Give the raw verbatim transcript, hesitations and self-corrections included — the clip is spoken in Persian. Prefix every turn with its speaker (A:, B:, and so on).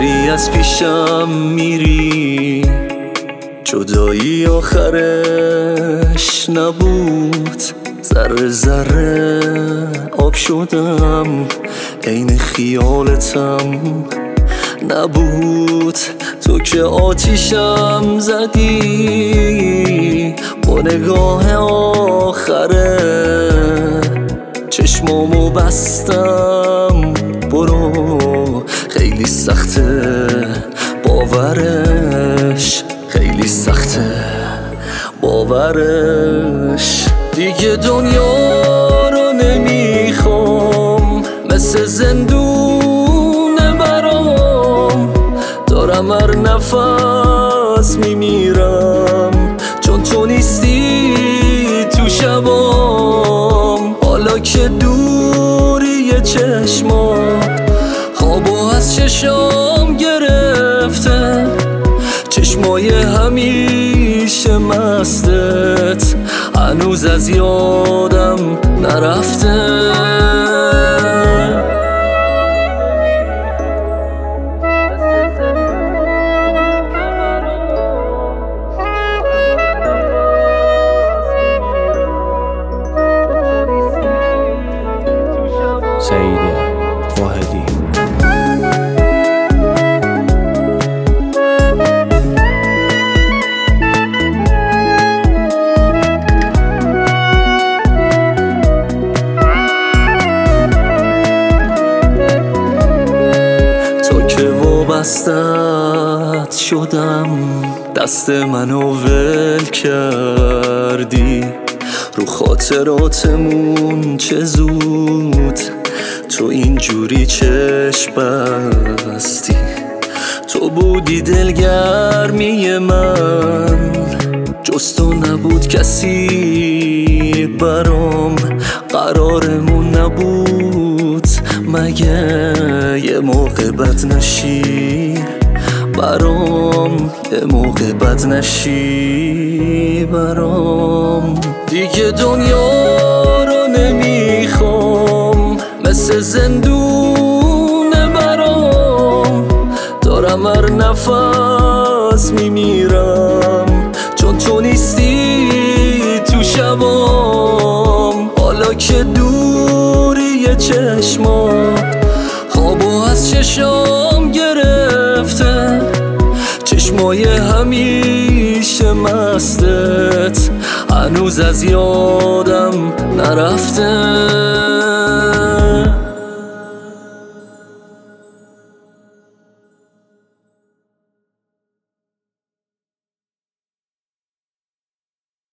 A: داری از پیشم میری، جدایی آخرش نبود، ذره ذره آب شدم، عین خیالتم نبود. تو که آتیشم زدی با نگاه آخره، چشمامو بستم برو، خیلی سخته باورش، خیلی سخته باورش. دیگه دنیا رو نمیخوام، مثل زندونه برام، دارم هر نفس میمیرم، چون تو نیستی تو شبام. حالا که دوری چشمام خوابو از چشام گرفته، چشمای همیشه مستت هنوز از یادم نرفته.
B: سعید واحدی.
A: تو که وابستت شدم، دست منو ول کردی، رو خاطراتمون چه زود تو اینجوری چشم بستی. تو بودی دلگرمی من، جز تو نبود کسی برام، قرارمون نبود مگه یه موقع بد نشی برام، یه موقع بد نشی برام. دیگه دنیا رو نمیخوام، مثل زندونه برام، دارم هر نفس میمیرم، چون تو نیستی تو شبام. حالا که دوری چشمام خوابو از چشام گرفته، چشمای همیشه مستت هنوز از یادم نرفته.